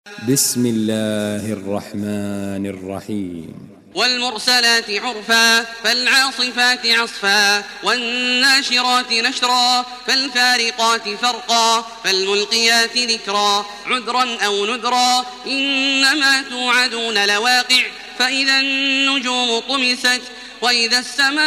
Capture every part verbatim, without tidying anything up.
بسم الله الرحمن الرحيم. والمرسلات عرفا فالعاصفات عصفا والناشرات نشرا فالفارقات فرقا فالملقيات ذكرا عذرا أو نذرا إنما توعدون لواقع فإذا النجوم طمست وإذا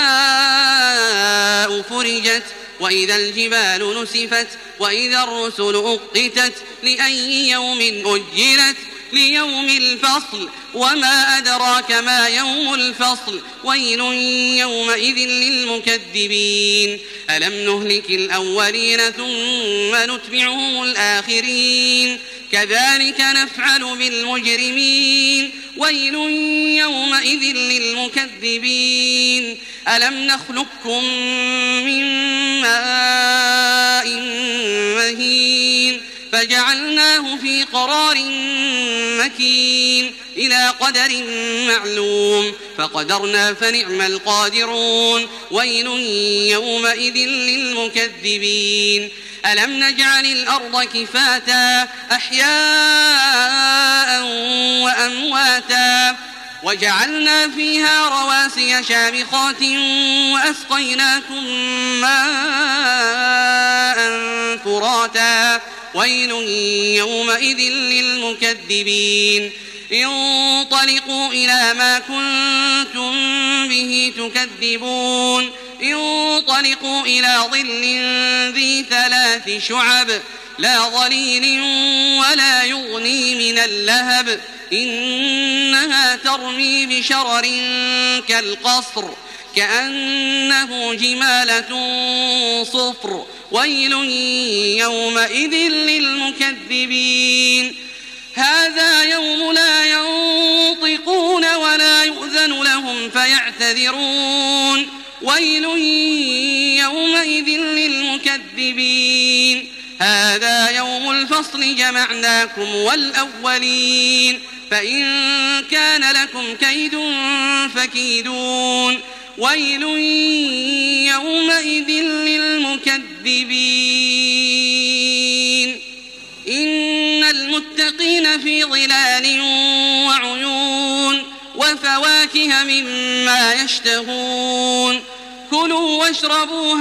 السماء فرجت وإذا الجبال نسفت وإذا الرسل أقتت لأي يوم أجلت ليوم الفصل وما أدراك ما يوم الفصل ويل يومئذ للمكذبين ألم نهلك الأولين ثم نتبعهم الآخرين كذلك نفعل بالمجرمين ويل يومئذ للمكذبين ألم نخلقكم من ماء مهين فجعلناه في قرار مكين إلى قدر معلوم فقدرنا فنعم القادرون ويل يومئذ للمكذبين ألم نجعل الأرض كفاتا أحياء وأمواتا وجعلنا فيها رواسي شامخات وأسقيناكم ماء فراتا ويل يومئذ للمكذبين انطلقوا إلى ما كنتم به تكذبون انطلقوا إلى ظل ذي ثلاث شعب لا ظليل ولا يغني من اللهب إنها ترمي بشرر كالقصر كأنه جمالة صفر ويل يومئذ للمكذبين هذا يوم لا ينطقون ولا يؤذن لهم فيعتذرون ويل يومئذ للمكذبين هذا يوم الفصل جمعناكم والأولين فإن كان لكم كيد فكيدون ويل يومئذ للمكذبين إن المتقين في ظلال وعيون وفواكه مما يشتهون كلوا واشربوا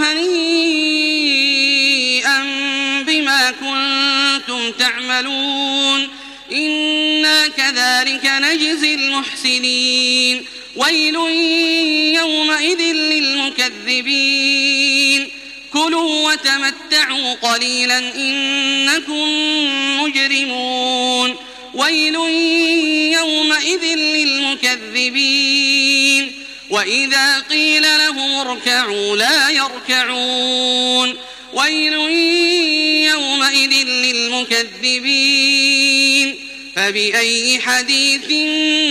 هنيئا بما كنتم تعملون إنا كذلك نجزي المحسنين ويل يومئذ للمكذبين كلوا وتمتعوا قليلا إنكم مجرمون ويل يومئذ للمكذبين وإذا قيل لهم اركعوا لا يركعون ويل يومئذ للمكذبين فبأي حديث